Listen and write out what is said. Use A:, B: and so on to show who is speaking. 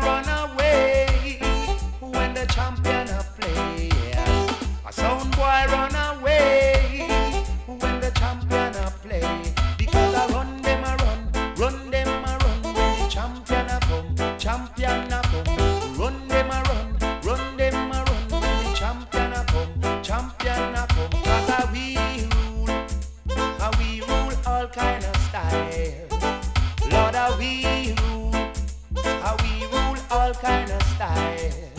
A: run away when the champion a play. A sound boy run away when the champion a play. Because I run them a run them a run when the champion a come, champion a come. Run them a run them a run when the champion a come, champion a come. 'Cause we rule all kind of style. Lord, we rule all kind of style.